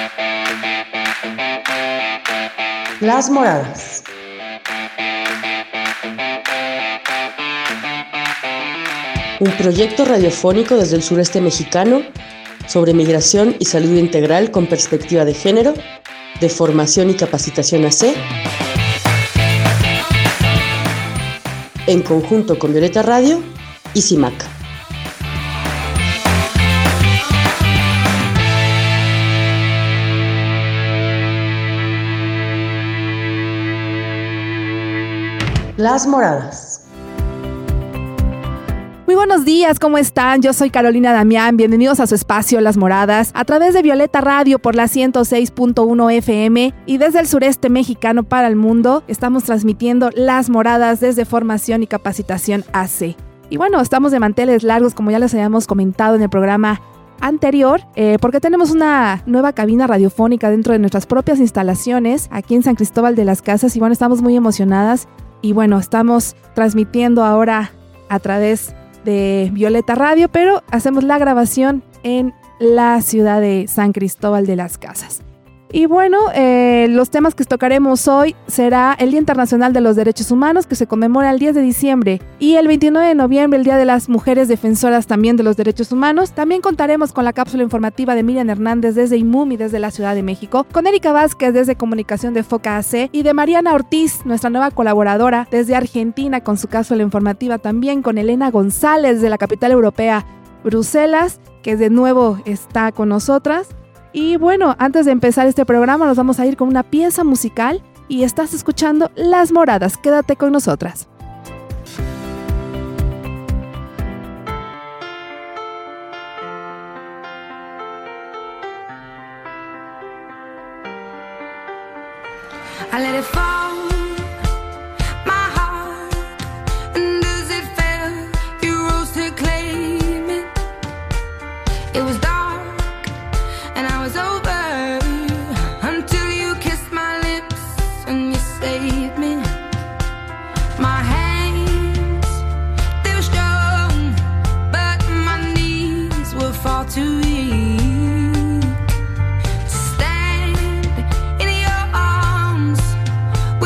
Las Moradas. Un proyecto radiofónico desde el sureste mexicano sobre migración y salud integral con perspectiva de género, de formación y capacitación AC, en conjunto con Violeta Radio y CIMAC. Las Moradas. Muy buenos días, ¿cómo están? Yo soy Carolina Damián, bienvenidos a su espacio Las Moradas, a través de Violeta Radio por la 106.1 FM y desde el sureste mexicano para el mundo, estamos transmitiendo Las Moradas desde Formación y Capacitación AC. Y bueno, estamos de manteles largos, como ya les habíamos comentado en el programa anterior, porque tenemos una nueva cabina radiofónica dentro de nuestras propias instalaciones, aquí en San Cristóbal de las Casas, y bueno, estamos muy emocionadas, y bueno, estamos transmitiendo ahora a través de Violeta Radio, pero hacemos la grabación en la ciudad de San Cristóbal de las Casas. Y bueno, los temas que tocaremos hoy será el Día Internacional de los Derechos Humanos, que se conmemora el 10 de diciembre, y el 29 de noviembre, el Día de las Mujeres Defensoras también de los Derechos Humanos. También contaremos con la cápsula informativa de Miriam Hernández desde IMUMI, desde la Ciudad de México, con Erika Vázquez desde Comunicación de Foca AC, y de Mariana Ortiz, nuestra nueva colaboradora desde Argentina, con su cápsula informativa también, con Elena González de la capital europea, Bruselas, que de nuevo está con nosotras. Y bueno, antes de empezar este programa nos vamos a ir con una pieza musical y estás escuchando Las Moradas. Quédate con nosotras. I let it fall, my heart, and as it fell, you rose to claim it. It was dark and I was over until you kissed my lips and you saved me. My hands, they were strong, but my knees were far too weak to stand in your arms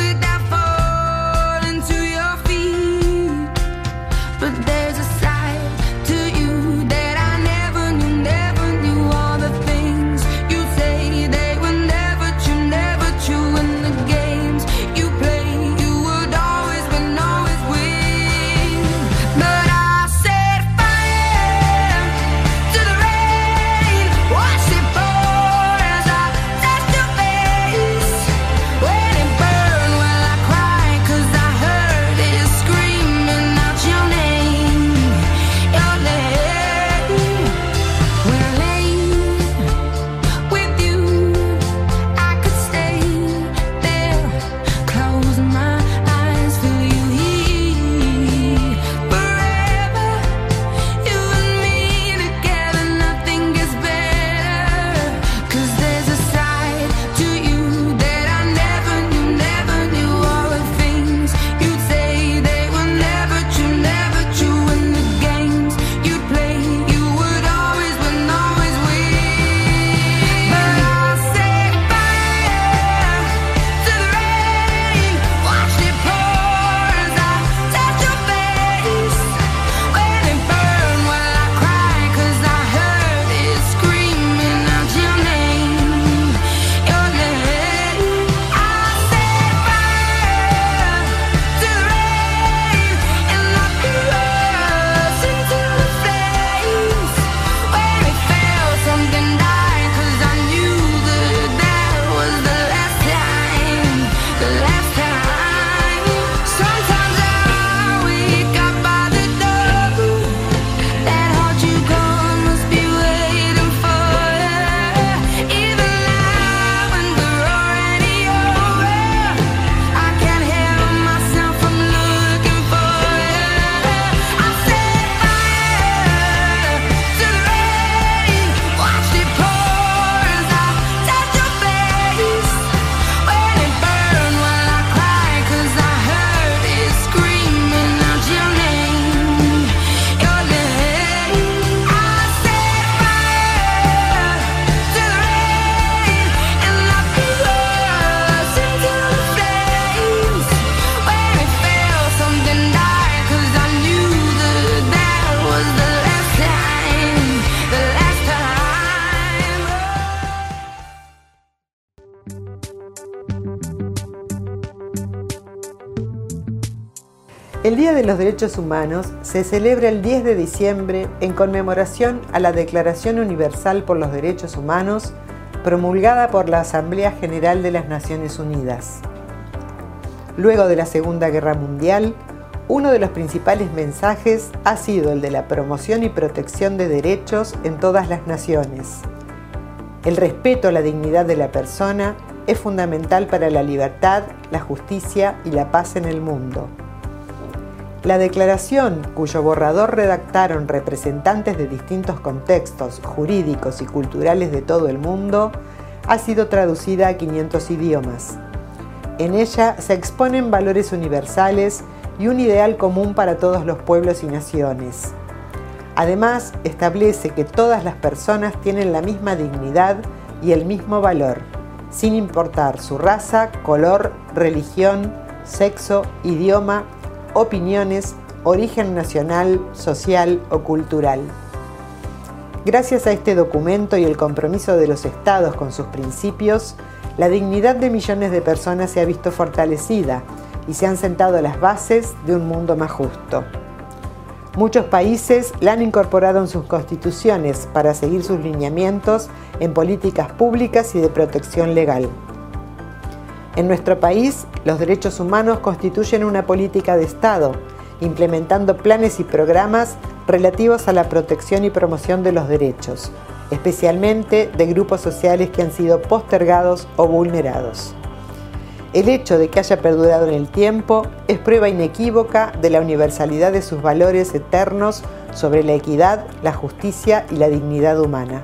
El Día de los Derechos Humanos se celebra el 10 de diciembre en conmemoración a la Declaración Universal por los Derechos Humanos promulgada por la Asamblea General de las Naciones Unidas. Luego de la Segunda Guerra Mundial, uno de los principales mensajes ha sido el de la promoción y protección de derechos en todas las naciones. El respeto a la dignidad de la persona es fundamental para la libertad, la justicia y la paz en el mundo. La declaración, cuyo borrador redactaron representantes de distintos contextos jurídicos y culturales de todo el mundo, ha sido traducida a 500 idiomas. En ella se exponen valores universales y un ideal común para todos los pueblos y naciones. Además, establece que todas las personas tienen la misma dignidad y el mismo valor, sin importar su raza, color, religión, sexo, idioma, opiniones, origen nacional, social o cultural. Gracias a este documento y el compromiso de los estados con sus principios, la dignidad de millones de personas se ha visto fortalecida y se han sentado las bases de un mundo más justo. Muchos países la han incorporado en sus constituciones para seguir sus lineamientos en políticas públicas y de protección legal. En nuestro país, los derechos humanos constituyen una política de Estado, implementando planes y programas relativos a la protección y promoción de los derechos, especialmente de grupos sociales que han sido postergados o vulnerados. El hecho de que haya perdurado en el tiempo es prueba inequívoca de la universalidad de sus valores eternos sobre la equidad, la justicia y la dignidad humana.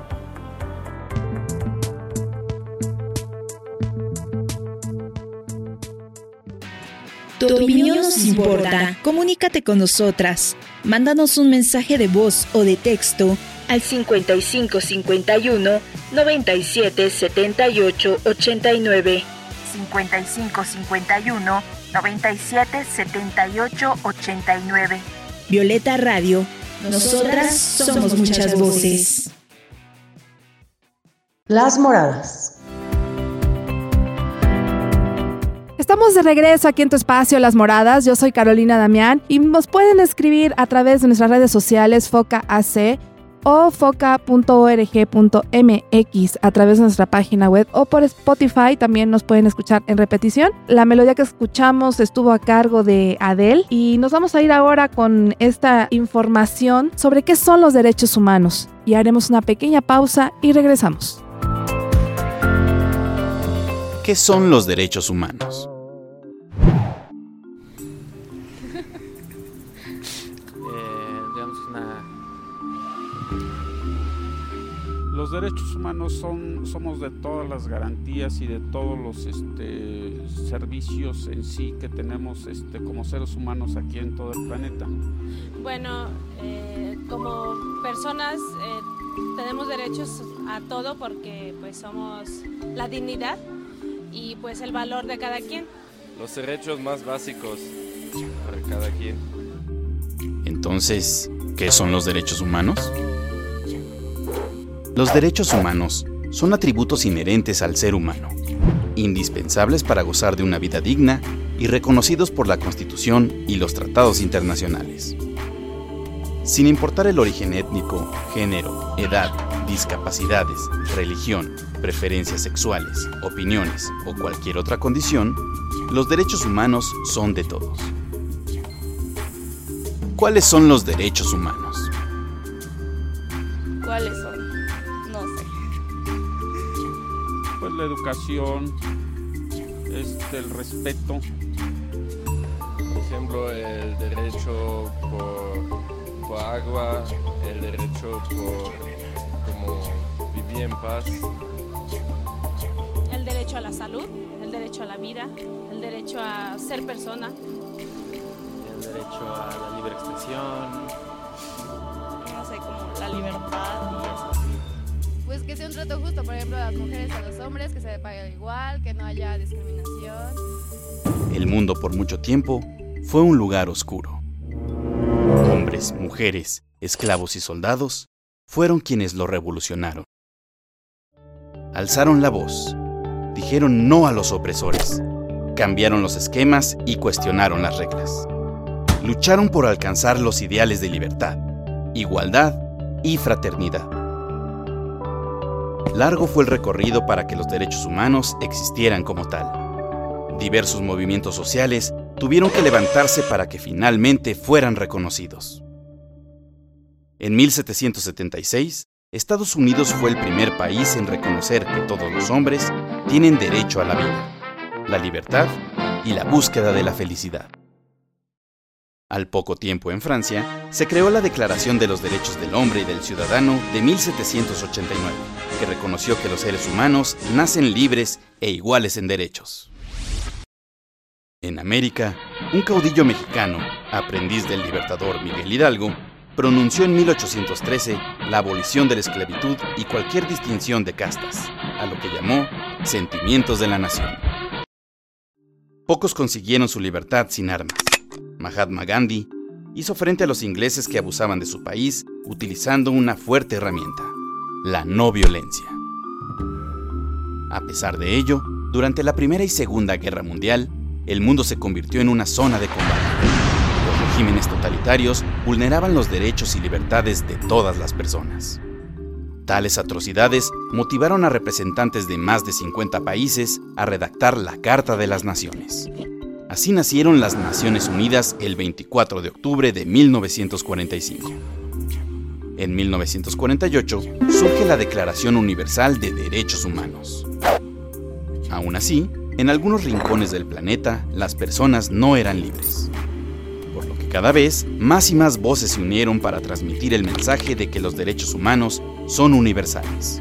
Tu opinión nos importa. Comunícate con nosotras. Mándanos un mensaje de voz o de texto al 55 51 97 78 89. 55 51 97 78 89. Violeta Radio. Nosotras somos muchas voces. Las Moradas. Estamos de regreso aquí en tu espacio Las Moradas. Yo soy Carolina Damián y nos pueden escribir a través de nuestras redes sociales FocaAC o foca.org.mx a través de nuestra página web o por Spotify. También nos pueden escuchar en repetición. La melodía que escuchamos estuvo a cargo de Adele y nos vamos a ir ahora con esta información sobre qué son los derechos humanos. Y haremos una pequeña pausa y regresamos. ¿Qué son los derechos humanos? Los derechos humanos somos de todas las garantías y de todos los servicios en sí que tenemos como seres humanos aquí en todo el planeta. Bueno, como personas tenemos derechos a todo porque pues somos la dignidad y pues el valor de cada quien. Los derechos más básicos para cada quien. Entonces, ¿qué son los derechos humanos? Los derechos humanos son atributos inherentes al ser humano, indispensables para gozar de una vida digna y reconocidos por la Constitución y los tratados internacionales. Sin importar el origen étnico, género, edad, discapacidades, religión, preferencias sexuales, opiniones o cualquier otra condición, los derechos humanos son de todos. ¿Cuáles son los derechos humanos? ¿Cuáles son? No sé. Pues la educación, el respeto. Por ejemplo, el derecho por agua, el derecho por vivir en paz. El derecho a la salud, el derecho a la vida, el derecho a ser persona. El derecho a la libre expresión. No sé, como la libertad y eso. Pues que sea un trato justo, por ejemplo, a las mujeres a los hombres, que se le pague igual, que no haya discriminación. El mundo por mucho tiempo fue un lugar oscuro. Hombres, mujeres, esclavos y soldados fueron quienes lo revolucionaron. Alzaron la voz, dijeron no a los opresores, cambiaron los esquemas y cuestionaron las reglas. lucharon por alcanzar los ideales de libertad, igualdad y fraternidad. Largo fue el recorrido para que los derechos humanos existieran como tal. Diversos movimientos sociales tuvieron que levantarse para que finalmente fueran reconocidos. En 1776, Estados Unidos fue el primer país en reconocer que todos los hombres tienen derecho a la vida, la libertad y la búsqueda de la felicidad. Al poco tiempo en Francia, se creó la Declaración de los Derechos del Hombre y del Ciudadano de 1789, que reconoció que los seres humanos nacen libres e iguales en derechos. En América, un caudillo mexicano, aprendiz del libertador Miguel Hidalgo, pronunció en 1813 la abolición de la esclavitud y cualquier distinción de castas, a lo que llamó sentimientos de la nación. Pocos consiguieron su libertad sin armas. Mahatma Gandhi hizo frente a los ingleses que abusaban de su país utilizando una fuerte herramienta, la no violencia. A pesar de ello, durante la Primera y Segunda Guerra Mundial, el mundo se convirtió en una zona de combate. Los regímenes totalitarios vulneraban los derechos y libertades de todas las personas. Tales atrocidades motivaron a representantes de más de 50 países a redactar la Carta de las Naciones. Así nacieron las Naciones Unidas el 24 de octubre de 1945. En 1948 surge la Declaración Universal de Derechos Humanos. Aún así, en algunos rincones del planeta, las personas no eran libres. Por lo que cada vez más y más voces se unieron para transmitir el mensaje de que los derechos humanos son universales.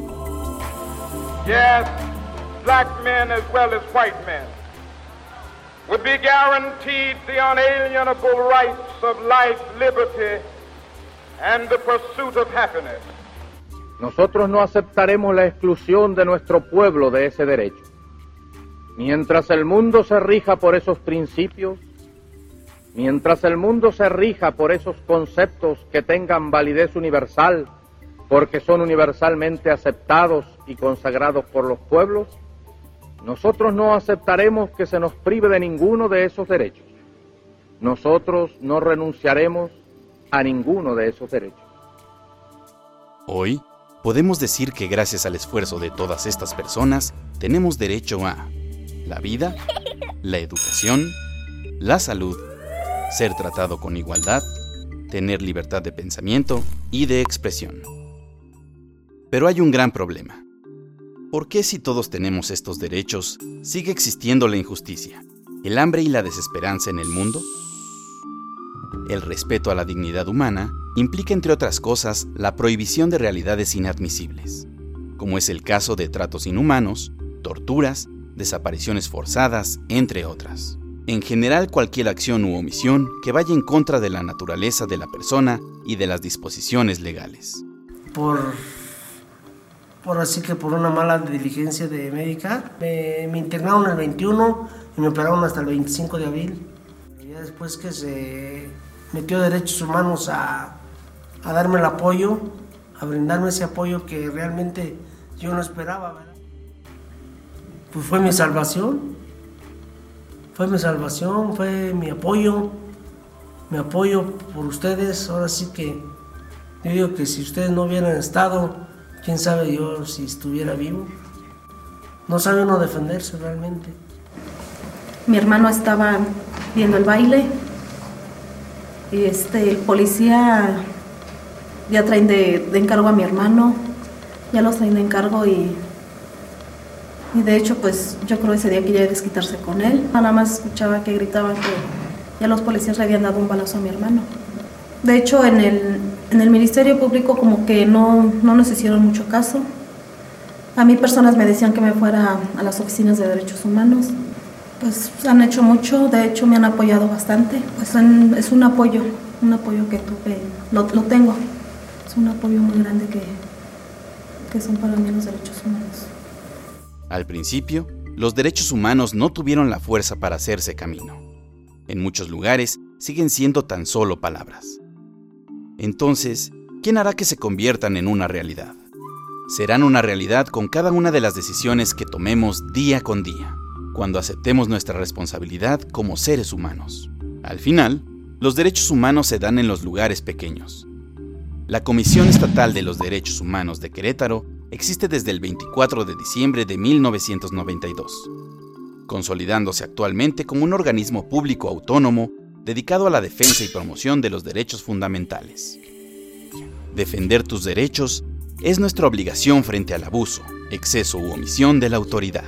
Yes, black men as well as white men would be guaranteed the unalienable rights of life, liberty, and the pursuit of happiness. Nosotros no aceptaremos la exclusión de nuestro pueblo de ese derecho. Mientras el mundo se rija por esos principios, mientras el mundo se rija por esos conceptos que tengan validez universal, porque son universalmente aceptados y consagrados por los pueblos, nosotros no aceptaremos que se nos prive de ninguno de esos derechos. Nosotros no renunciaremos a ninguno de esos derechos. Hoy, podemos decir que gracias al esfuerzo de todas estas personas, tenemos derecho a la vida, la educación, la salud, ser tratado con igualdad, tener libertad de pensamiento y de expresión. Pero hay un gran problema. ¿Por qué si todos tenemos estos derechos, sigue existiendo la injusticia, el hambre y la desesperanza en el mundo? El respeto a la dignidad humana implica, entre otras cosas, la prohibición de realidades inadmisibles, como es el caso de tratos inhumanos, torturas, desapariciones forzadas, entre otras. En general, cualquier acción u omisión que vaya en contra de la naturaleza de la persona y de las disposiciones legales. Por una mala diligencia de médica, me internaron el 21 y me operaron hasta el 25 de abril. Ya después que se metió Derechos Humanos a darme el apoyo, a brindarme ese apoyo que realmente yo no esperaba, ¿verdad? Pues fue mi salvación, fue mi apoyo por ustedes. Ahora sí que yo digo que si ustedes no hubieran estado, quién sabe yo si estuviera vivo. No sabe uno defenderse realmente. Mi hermano estaba viendo el baile y el policía ya traen de encargo a mi hermano, ya los traen de encargo y de hecho pues yo creo ese día que ya iba a desquitarse con él. Nada más escuchaba que gritaban que ya los policías le habían dado un balazo a mi hermano. De hecho en el Ministerio Público como que no nos hicieron mucho caso. A mí personas me decían que me fuera a las oficinas de Derechos Humanos. Pues han hecho mucho, de hecho me han apoyado bastante. Pues es un apoyo que tuve, lo tengo. Es un apoyo muy grande que son para mí los derechos humanos. Al principio, los derechos humanos no tuvieron la fuerza para hacerse camino. En muchos lugares siguen siendo tan solo palabras. Entonces, ¿quién hará que se conviertan en una realidad? Serán una realidad con cada una de las decisiones que tomemos día con día, cuando aceptemos nuestra responsabilidad como seres humanos. Al final, los derechos humanos se dan en los lugares pequeños. La Comisión Estatal de los Derechos Humanos de Querétaro existe desde el 24 de diciembre de 1992, consolidándose actualmente como un organismo público autónomo dedicado a la defensa y promoción de los derechos fundamentales. Defender tus derechos es nuestra obligación frente al abuso, exceso u omisión de la autoridad.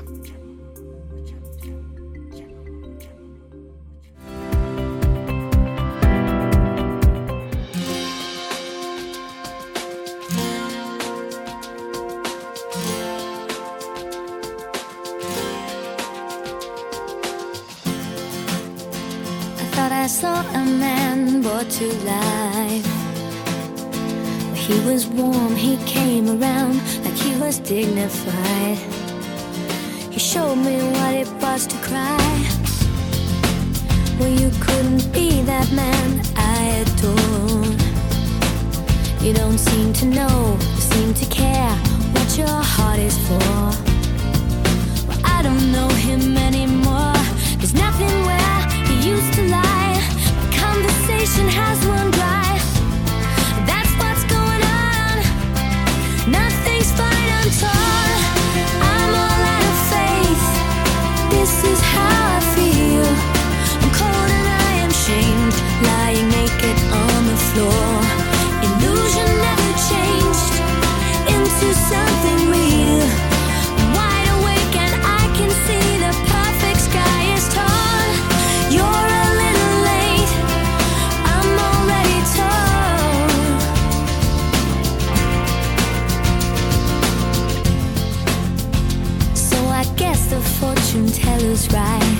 I saw a man brought to life. He was warm, he came around like he was dignified. He showed me what it was to cry. Well, you couldn't be that man I adored. You don't seem to know, seem to care what your heart is for. Well, I don't know him anymore. There's nothing where he used to lie. Conversation has run dry. That's what's going on. Nothing's fine, I'm torn. I'm all out of faith. This is how I feel. I'm cold and I am shamed, lying naked on the floor. Illusion never changed into something real. I'm wide awake and I can see the perfect sky is torn. You're a little late, I'm already torn. So I guess the fortune teller's right.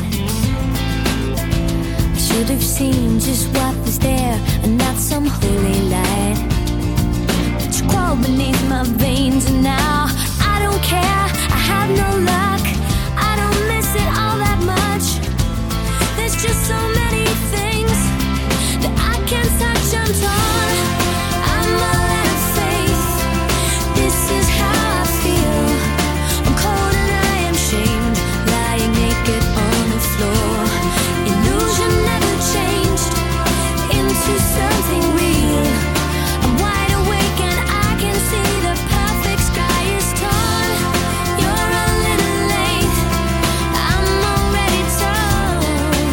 I should have seen just what was there and not some holy light. But you crawled beneath my veins and now I don't care, I have no luck. I don't miss it all that much. There's just so many things that I can't touch, I'm torn. I'm all out of faith. This is how I feel. I'm cold and I am shamed, lying naked on the floor. Illusion never changed into something real. I'm wide awake and I can see the perfect sky is torn. You're a little late, I'm already torn.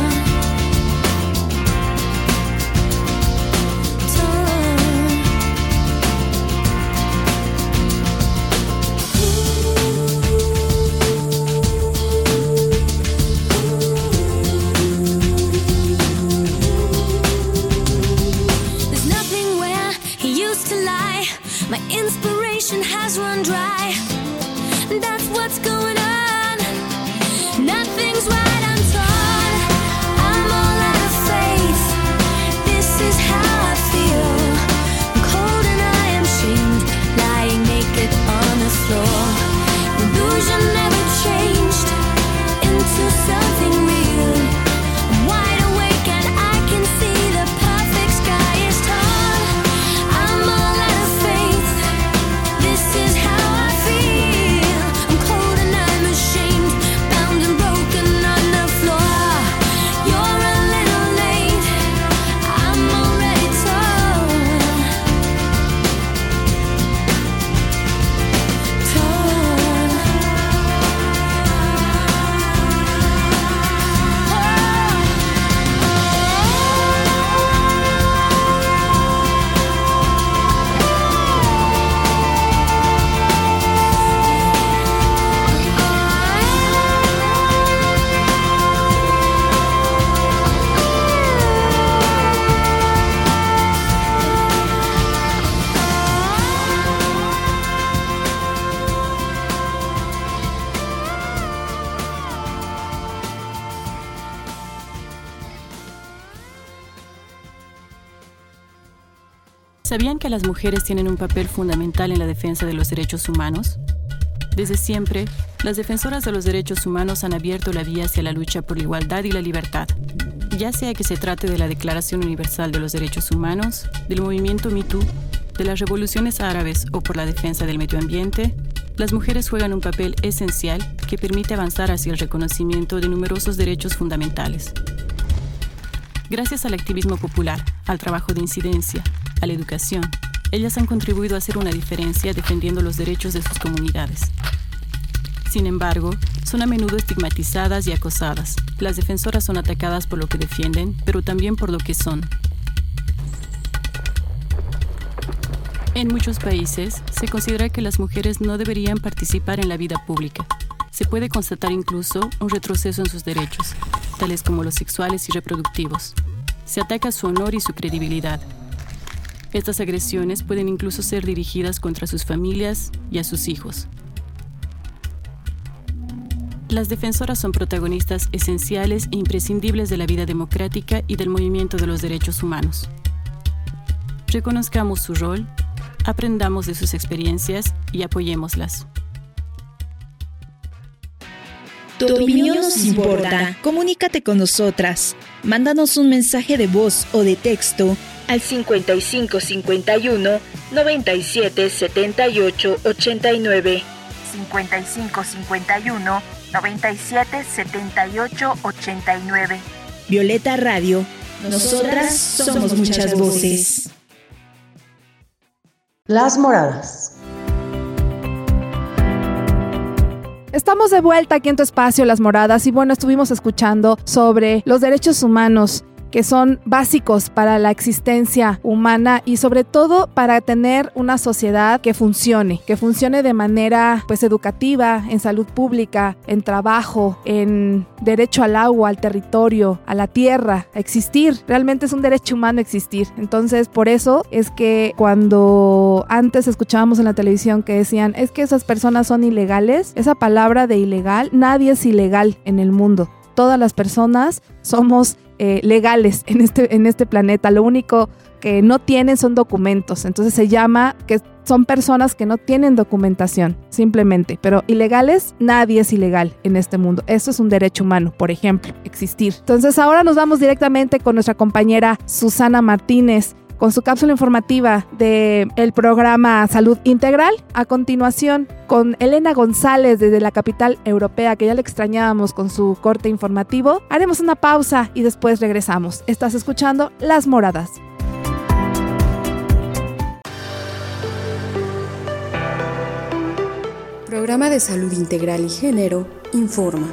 There's nothing where he used to lie. My inspiration has run dry. That's what's going on. Nothing's right, I'm torn. I'm all out of faith. This is how I feel. I'm cold and I am shamed, lying naked on the floor. Illusion never changed into something real. I'm wide awake and I can see the perfect sky is torn. I'm all out of faith. This is how I feel. I'm cold and I'm ashamed, bound and broken on the floor. You're a little late, I'm already torn. ¿Sabían que las mujeres tienen un papel fundamental en la defensa de los derechos humanos? Desde siempre, las defensoras de los derechos humanos han abierto la vía hacia la lucha por la igualdad y la libertad, ya sea que se trate de la Declaración Universal de los Derechos Humanos, del movimiento Me Too, de las revoluciones árabes o por la defensa del medio ambiente. Las mujeres juegan un papel esencial que permite avanzar hacia el reconocimiento de numerosos derechos fundamentales. Gracias al activismo popular, al trabajo de incidencia, a la educación, ellas han contribuido a hacer una diferencia defendiendo los derechos de sus comunidades. Sin embargo, son a menudo estigmatizadas y acosadas. Las defensoras son atacadas por lo que defienden, pero también por lo que son. En muchos países, se considera que las mujeres no deberían participar en la vida pública. Se puede constatar incluso un retroceso en sus derechos, tales como los sexuales y reproductivos. Se ataca su honor y su credibilidad. Estas agresiones pueden incluso ser dirigidas contra sus familias y a sus hijos. Las defensoras son protagonistas esenciales e imprescindibles de la vida democrática y del movimiento de los derechos humanos. Reconozcamos su rol, aprendamos de sus experiencias y apoyémoslas. Tu opinión nos importa. Comunícate con nosotras. Mándanos un mensaje de voz o de texto al 5551 97 78 89. 5551 97 78 89. Violeta Radio. Nosotras somos muchas voces. Las Moradas. Estamos de vuelta aquí en tu espacio, Las Moradas, y bueno, estuvimos escuchando sobre los derechos humanos que son básicos para la existencia humana y sobre todo para tener una sociedad que funcione de manera pues educativa, en salud pública, en trabajo, en derecho al agua, al territorio, a la tierra, a existir. Realmente es un derecho humano existir. Entonces, por eso es que cuando antes escuchábamos en la televisión que decían, es que esas personas son ilegales, esa palabra de ilegal, nadie es ilegal en el mundo. Todas las personas somos legales en este planeta. Lo único que no tienen son documentos. Entonces se llama que son personas que no tienen documentación, simplemente. Pero ilegales, nadie es ilegal en este mundo. Eso es un derecho humano, por ejemplo, existir. Entonces ahora nos vamos directamente con nuestra compañera Susana Martínez, con su cápsula informativa del programa Salud Integral. A continuación, con Elena González desde la capital europea, que ya le extrañábamos con su corte informativo, haremos una pausa y después regresamos. Estás escuchando Las Moradas. Programa de Salud Integral y Género informa.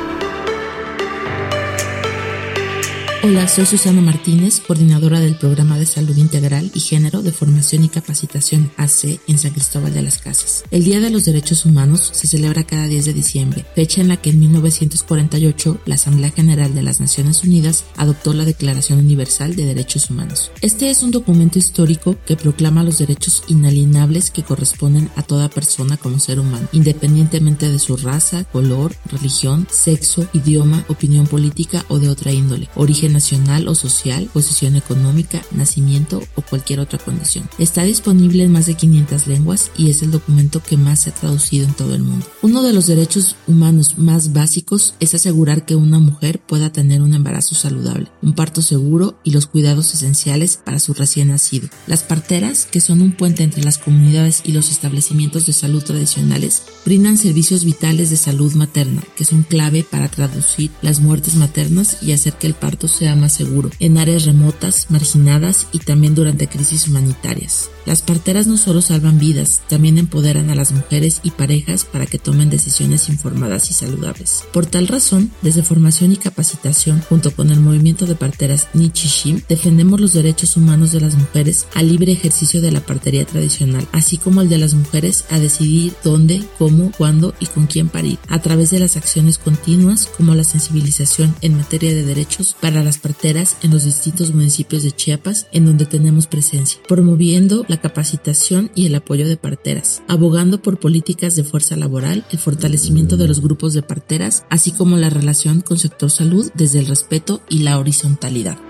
Hola, soy Susana Martínez, coordinadora del Programa de Salud Integral y Género de Formación y Capacitación AC en San Cristóbal de las Casas. El Día de los Derechos Humanos se celebra cada 10 de diciembre, fecha en la que en 1948 la Asamblea General de las Naciones Unidas adoptó la Declaración Universal de Derechos Humanos. Este es un documento histórico que proclama los derechos inalienables que corresponden a toda persona como ser humano, independientemente de su raza, color, religión, sexo, idioma, opinión política o de otra índole, origen nacional o social, posición económica, nacimiento o cualquier otra condición. Está disponible en más de 500 lenguas y es el documento que más se ha traducido en todo el mundo. Uno de los derechos humanos más básicos es asegurar que una mujer pueda tener un embarazo saludable, un parto seguro y los cuidados esenciales para su recién nacido. Las parteras, que son un puente entre las comunidades y los establecimientos de salud tradicionales, brindan servicios vitales de salud materna, que son clave para traducir las muertes maternas y hacer que el parto sea más seguro en áreas remotas, marginadas y también durante crisis humanitarias. Las parteras no solo salvan vidas, también empoderan a las mujeres y parejas para que tomen decisiones informadas y saludables. Por tal razón, desde Formación y Capacitación, junto con el movimiento de parteras Nichishim, defendemos los derechos humanos de las mujeres al libre ejercicio de la partería tradicional, así como el de las mujeres a decidir dónde, cómo, cuándo y con quién parir, a través de las acciones continuas como la sensibilización en materia de derechos para las parteras en los distintos municipios de Chiapas en donde tenemos presencia, promoviendo la capacitación y el apoyo de parteras, abogando por políticas de fuerza laboral, el fortalecimiento de los grupos de parteras, así como la relación con sector salud desde el respeto y la horizontalidad.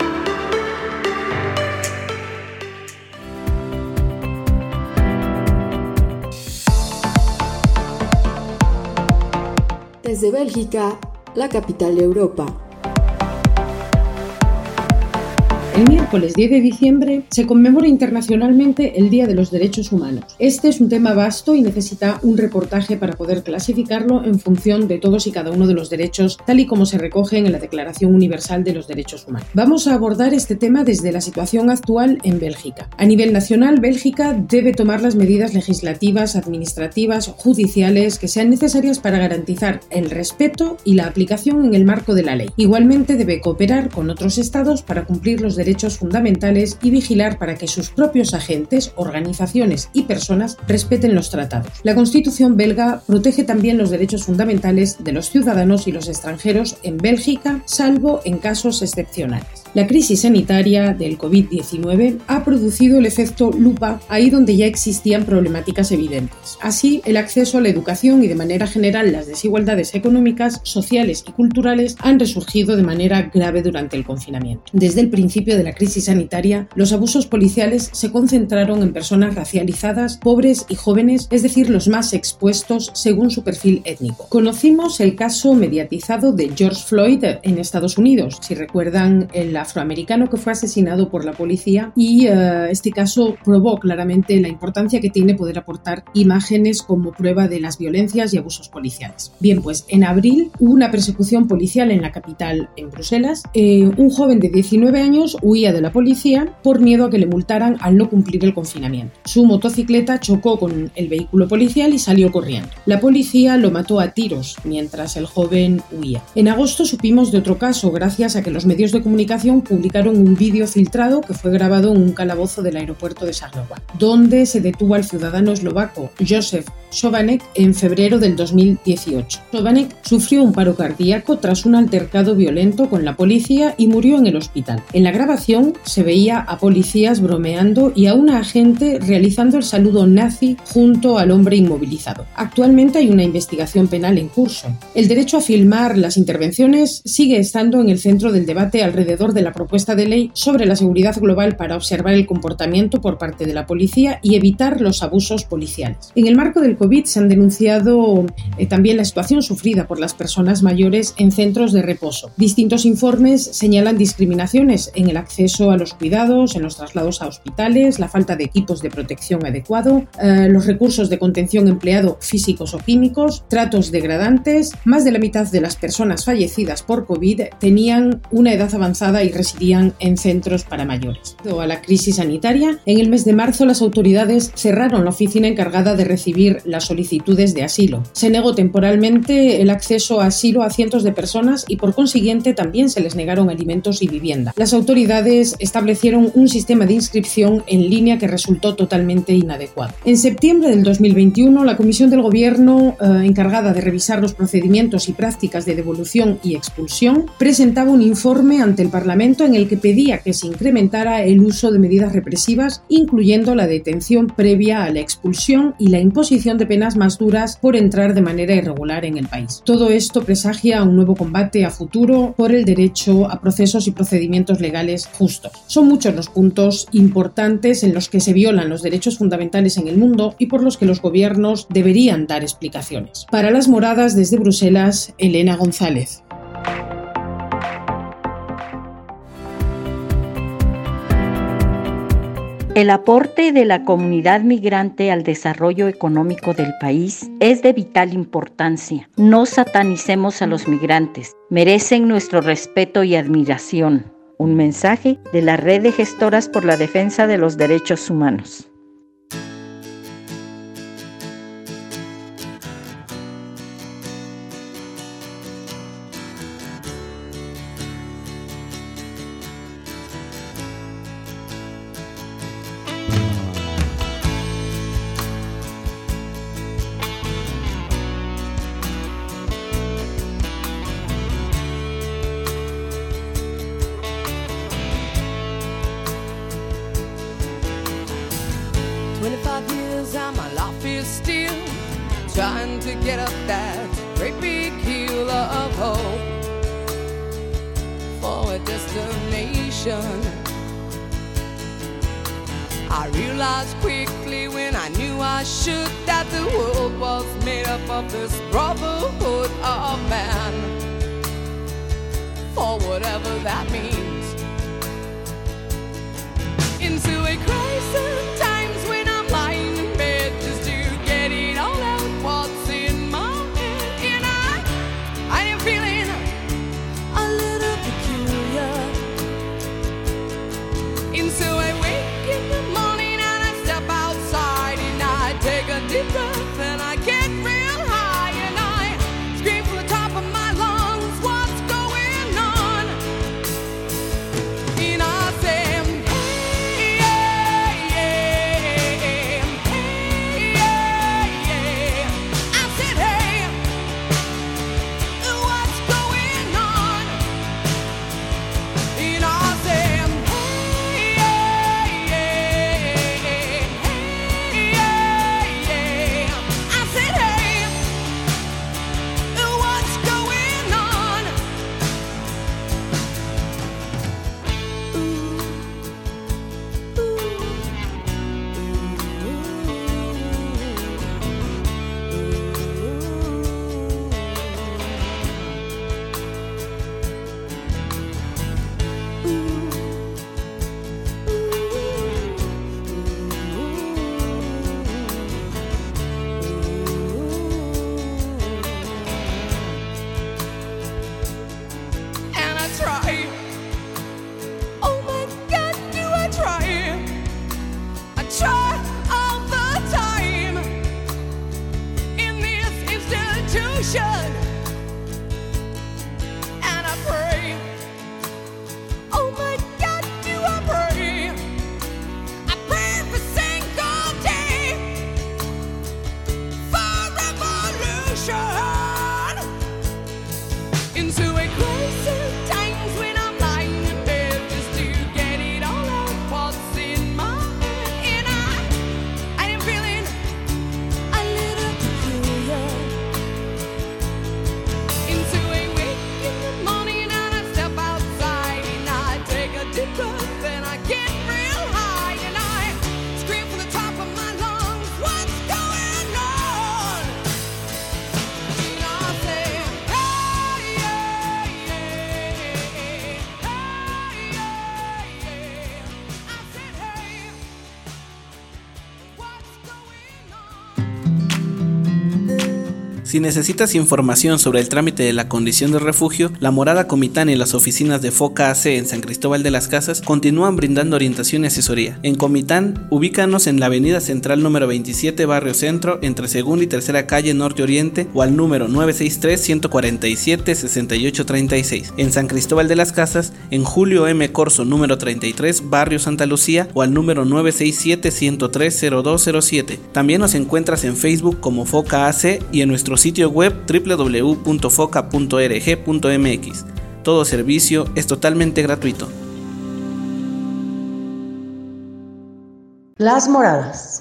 Desde Bélgica, la capital de Europa. El miércoles 10 de diciembre se conmemora internacionalmente el Día de los Derechos Humanos. Este es un tema vasto y necesita un reportaje para poder clasificarlo en función de todos y cada uno de los derechos, tal y como se recogen en la Declaración Universal de los Derechos Humanos. Vamos a abordar este tema desde la situación actual en Bélgica. A nivel nacional, Bélgica debe tomar las medidas legislativas, administrativas, judiciales que sean necesarias para garantizar el respeto y la aplicación en el marco de la ley. Igualmente debe cooperar con otros estados para cumplir los derechos fundamentales y vigilar para que sus propios agentes, organizaciones y personas respeten los tratados. La Constitución belga protege también los derechos fundamentales de los ciudadanos y los extranjeros en Bélgica, salvo en casos excepcionales. La crisis sanitaria del COVID-19 ha producido el efecto lupa ahí donde ya existían problemáticas evidentes. Así, el acceso a la educación y de manera general las desigualdades económicas, sociales y culturales han resurgido de manera grave durante el confinamiento. Desde el principio de la crisis sanitaria, los abusos policiales se concentraron en personas racializadas, pobres y jóvenes, es decir, los más expuestos según su perfil étnico. Conocimos el caso mediatizado de George Floyd en Estados Unidos, si recuerdan el afroamericano que fue asesinado por la policía, y este caso probó claramente la importancia que tiene poder aportar imágenes como prueba de las violencias y abusos policiales. Bien, pues en abril hubo una persecución policial en la capital, en Bruselas. Un joven de 19 años huía de la policía por miedo a que le multaran al no cumplir el confinamiento. Su motocicleta chocó con el vehículo policial y salió corriendo. La policía lo mató a tiros mientras el joven huía. En agosto supimos de otro caso gracias a que los medios de comunicación publicaron un vídeo filtrado que fue grabado en un calabozo del aeropuerto de Charleroi, donde se detuvo al ciudadano eslovaco Josef Chovanec en febrero del 2018. Chovanec sufrió un paro cardíaco tras un altercado violento con la policía y murió en el hospital. En la grabación se veía a policías bromeando y a una agente realizando el saludo nazi junto al hombre inmovilizado. Actualmente hay una investigación penal en curso. El derecho a filmar las intervenciones sigue estando en el centro del debate alrededor de la propuesta de ley sobre la seguridad global para observar el comportamiento por parte de la policía y evitar los abusos policiales. En el marco del COVID se han denunciado también la situación sufrida por las personas mayores en centros de reposo. Distintos informes señalan discriminaciones en el acceso a los cuidados, en los traslados a hospitales, la falta de equipos de protección adecuado, los recursos de contención empleado físicos o químicos, tratos degradantes. Más de la mitad de las personas fallecidas por COVID tenían una edad avanzada y residían en centros para mayores. Debido a la crisis sanitaria, en el mes de marzo las autoridades cerraron la oficina encargada de recibir las solicitudes de asilo. Se negó temporalmente el acceso a asilo a cientos de personas y por consiguiente también se les negaron alimentos y vivienda. Las autoridades establecieron un sistema de inscripción en línea que resultó totalmente inadecuado. En septiembre del 2021, la Comisión del Gobierno encargada de revisar los procedimientos y prácticas de devolución y expulsión presentaba un informe ante el Parlamento en el que pedía que se incrementara el uso de medidas represivas, incluyendo la detención previa a la expulsión y la imposición de penas más duras por entrar de manera irregular en el país. Todo esto presagia un nuevo combate a futuro por el derecho a procesos y procedimientos legales justos. Son muchos los puntos importantes en los que se violan los derechos fundamentales en el mundo y por los que los gobiernos deberían dar explicaciones. Para Las Moradas, desde Bruselas, Elena González. El aporte de la comunidad migrante al desarrollo económico del país es de vital importancia. No satanicemos a los migrantes, merecen nuestro respeto y admiración. Un mensaje de la Red de Gestoras por la Defensa de los Derechos Humanos. Trying to get up that great big hill of hope for a destination. I realized quickly when I knew I should that the world was made up of this brotherhood of man. For whatever that means, into a crisis times when I'm lying in bed just to get it all out what's in my head. And I am feeling a little peculiar. Into a wake in the morning and I step outside and I take a deep breath and I get real high and I scream from the top of my lungs, what's going on? And I say, hey, yeah, yeah, hey, yeah, yeah. I said, hey, what's going on? Si necesitas información sobre el trámite de la condición de refugio, la Morada Comitán y las oficinas de FOCA AC en San Cristóbal de las Casas continúan brindando orientación y asesoría. En Comitán, ubícanos en la Avenida Central número 27, Barrio Centro, entre Segunda y Tercera Calle Norte Oriente, o al número 963-147-6836. En San Cristóbal de las Casas, en Julio M. Corso número 33, Barrio Santa Lucía, o al número 967-103-0207. También nos encuentras en Facebook como FOCA AC y en nuestro sitio web www.foca.org.mx. Todo servicio es totalmente gratuito. Las Moradas.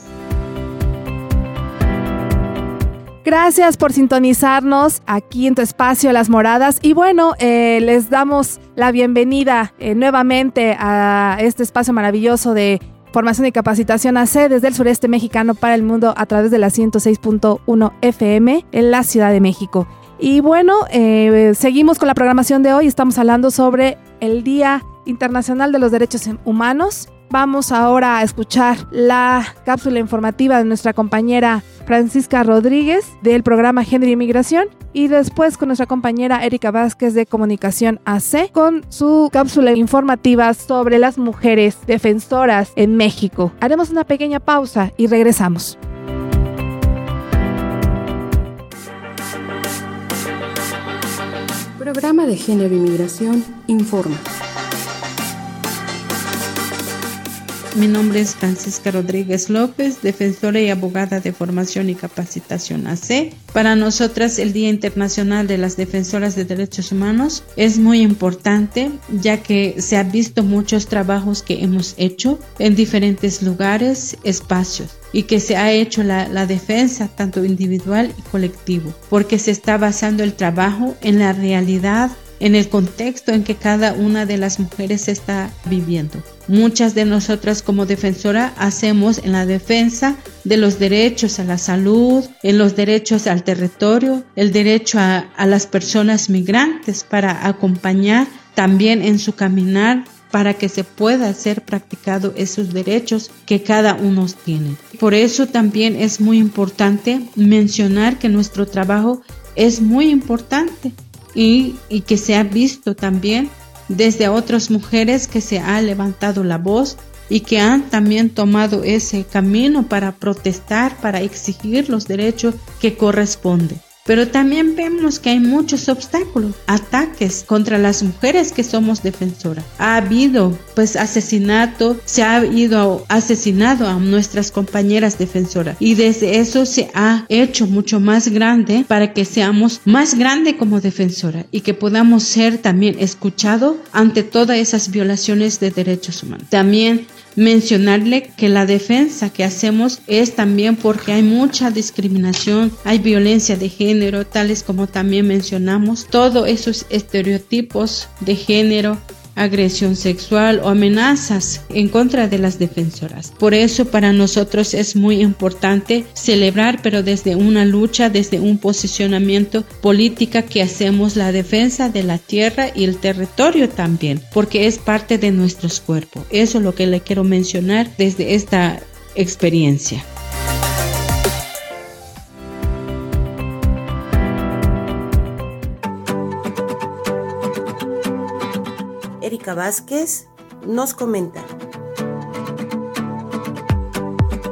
Gracias por sintonizarnos aquí en tu espacio Las Moradas. Y bueno, les damos la bienvenida nuevamente a este espacio maravilloso de formación y capacitación AC desde el sureste mexicano para el mundo a través de la 106.1 FM en la Ciudad de México. Y bueno, seguimos con la programación de hoy. Estamos hablando sobre el Día Internacional de los Derechos Humanos. Vamos ahora a escuchar la cápsula informativa de nuestra compañera Francisca Rodríguez del programa Género y Migración, y después con nuestra compañera Erika Vázquez de Comunicación AC con su cápsula informativa sobre las mujeres defensoras en México. Haremos una pequeña pausa y regresamos. Programa de Género y Migración informa. Mi nombre es Francisca Rodríguez López, defensora y abogada de formación y capacitación AC. Para nosotras el Día Internacional de las Defensoras de Derechos Humanos es muy importante, ya que se han visto muchos trabajos que hemos hecho en diferentes lugares, espacios, y que se ha hecho la defensa tanto individual y colectivo, porque se está basando el trabajo en la realidad, en el contexto en que cada una de las mujeres está viviendo. Muchas de nosotras como defensora hacemos en la defensa de los derechos a la salud, en los derechos al territorio, el derecho a las personas migrantes para acompañar también en su caminar para que se pueda ser practicado esos derechos que cada uno tiene. Por eso también es muy importante mencionar que nuestro trabajo es muy importante y que se ha visto también desde otras mujeres que se ha levantado la voz y que han también tomado ese camino para protestar, para exigir los derechos que corresponden. Pero también vemos que hay muchos obstáculos, ataques contra las mujeres que somos defensoras. Ha habido asesinato, se ha ido asesinado a nuestras compañeras defensoras y desde eso se ha hecho mucho más grande para que seamos más grandes como defensora y que podamos ser también escuchados ante todas esas violaciones de derechos humanos. También mencionarle que la defensa que hacemos es también porque hay mucha discriminación, hay violencia de género, tales como también mencionamos, todos esos estereotipos de género, agresión sexual o amenazas en contra de las defensoras. Por eso para nosotros es muy importante celebrar, pero desde una lucha, desde un posicionamiento política que hacemos la defensa de la tierra y el territorio también, porque es parte de nuestros cuerpos. Eso es lo que le quiero mencionar desde esta experiencia. Erika Vázquez nos comenta.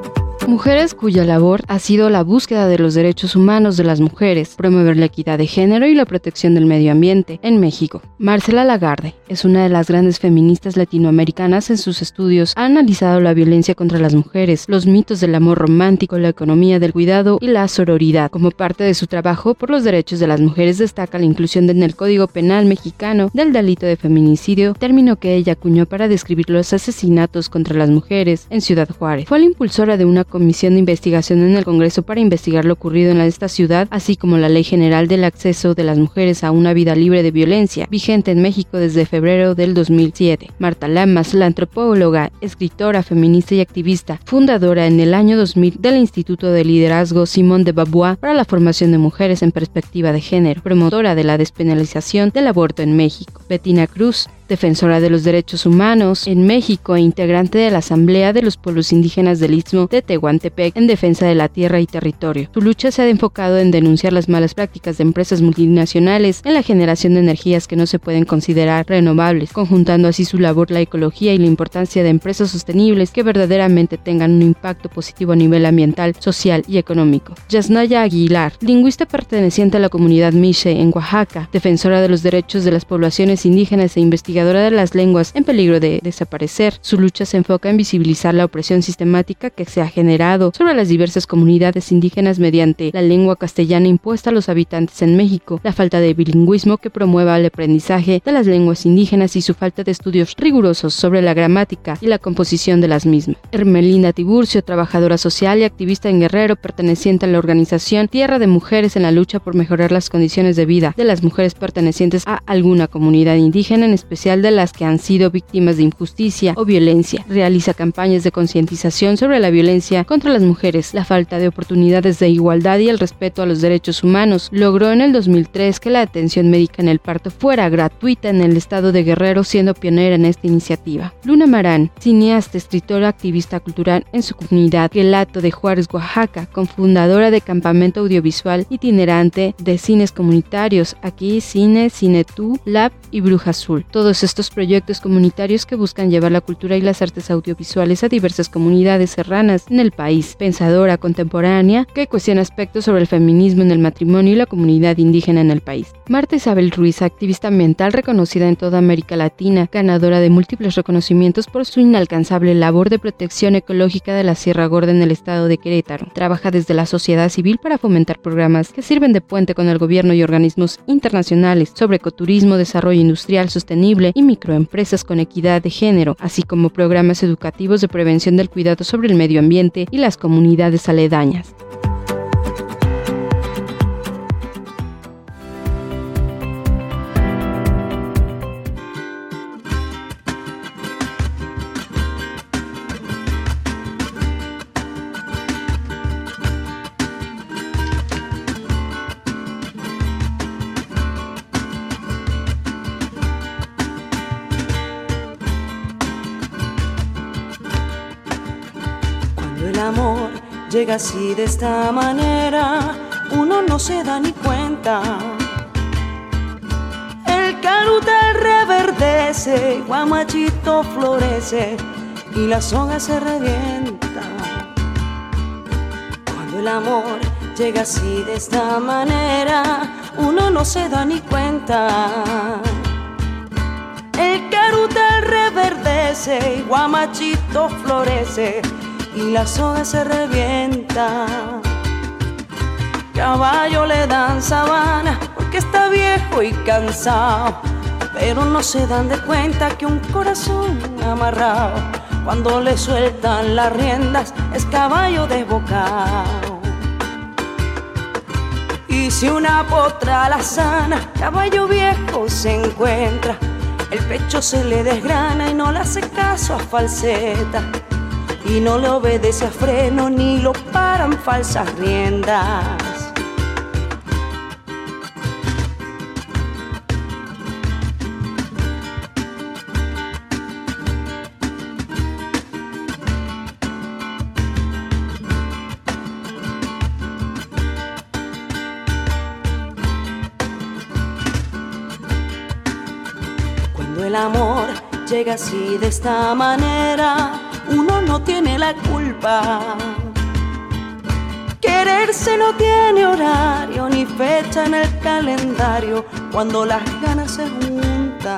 Mujeres cuya labor ha sido la búsqueda de los derechos humanos de las mujeres, promover la equidad de género y la protección del medio ambiente en México. Marcela Lagarde es una de las grandes feministas latinoamericanas. En sus estudios ha analizado la violencia contra las mujeres, los mitos del amor romántico, la economía del cuidado y la sororidad. Como parte de su trabajo por los derechos de las mujeres, destaca la inclusión en el Código Penal mexicano del delito de feminicidio, término que ella acuñó para describir los asesinatos contra las mujeres en Ciudad Juárez. Fue la impulsora de una comisión de investigación en el Congreso para investigar lo ocurrido en esta ciudad, así como la Ley General del Acceso de las Mujeres a una Vida Libre de Violencia, vigente en México desde febrero del 2007. Marta Lamas, la antropóloga, escritora, feminista y activista, fundadora en el año 2000 del Instituto de Liderazgo Simone de Beauvoir para la formación de mujeres en perspectiva de género, promotora de la despenalización del aborto en México. Bettina Cruz, defensora de los derechos humanos en México e integrante de la Asamblea de los Pueblos Indígenas del Istmo de Tehuantepec en defensa de la tierra y territorio. Su lucha se ha enfocado en denunciar las malas prácticas de empresas multinacionales en la generación de energías que no se pueden considerar renovables, conjuntando así su labor la ecología y la importancia de empresas sostenibles que verdaderamente tengan un impacto positivo a nivel ambiental, social y económico. Yasnaya Aguilar, lingüista perteneciente a la comunidad Mixe en Oaxaca, defensora de los derechos de las poblaciones indígenas e investigadora de las lenguas en peligro de desaparecer. Su lucha se enfoca en visibilizar la opresión sistemática que se ha generado sobre las diversas comunidades indígenas mediante la lengua castellana impuesta a los habitantes en México, la falta de bilingüismo que promueva el aprendizaje de las lenguas indígenas y su falta de estudios rigurosos sobre la gramática y la composición de las mismas. Hermelinda Tiburcio, trabajadora social y activista en Guerrero, perteneciente a la organización Tierra de Mujeres en la lucha por mejorar las condiciones de vida de las mujeres pertenecientes a alguna comunidad indígena, en especial de las que han sido víctimas de injusticia o violencia. Realiza campañas de concientización sobre la violencia contra las mujeres, la falta de oportunidades de igualdad y el respeto a los derechos humanos. Logró en el 2003 que la atención médica en el parto fuera gratuita en el estado de Guerrero, siendo pionera en esta iniciativa. Luna Marán, cineasta, escritora, activista cultural en su comunidad Quelato de Juárez, Oaxaca, cofundadora de Campamento Audiovisual Itinerante de Cines Comunitarios, Aquí Cine, Cinetú, Lab y Bruja Azul. Todos estos proyectos comunitarios que buscan llevar la cultura y las artes audiovisuales a diversas comunidades serranas en el país. Pensadora contemporánea que cuestiona aspectos sobre el feminismo en el matrimonio y la comunidad indígena en el país. Marta Isabel Ruiz, activista ambiental reconocida en toda América Latina, ganadora de múltiples reconocimientos por su inalcanzable labor de protección ecológica de la Sierra Gorda en el estado de Querétaro. Trabaja desde la sociedad civil para fomentar programas que sirven de puente con el gobierno y organismos internacionales sobre ecoturismo, desarrollo industrial sostenible y microempresas con equidad de género, así como programas educativos de prevención del cuidado sobre el medio ambiente y las comunidades aledañas. El amor llega así de esta manera, uno no se da ni cuenta. El carutal reverdece, guamachito florece y la soga se revienta. Cuando el amor llega así de esta manera, uno no se da ni cuenta. El carutal reverdece, guamachito florece y la soga se revienta. Caballo le dan sabana porque está viejo y cansado, pero no se dan de cuenta que un corazón amarrado, cuando le sueltan las riendas, es caballo desbocado. Y si una potra la sana, caballo viejo se encuentra, el pecho se le desgrana y no le hace caso a falseta, y no le obedece a freno ni lo paran falsas riendas. Cuando el amor llega así de esta manera, uno no tiene la culpa. Quererse no tiene horario ni fecha en el calendario cuando las ganas se juntan.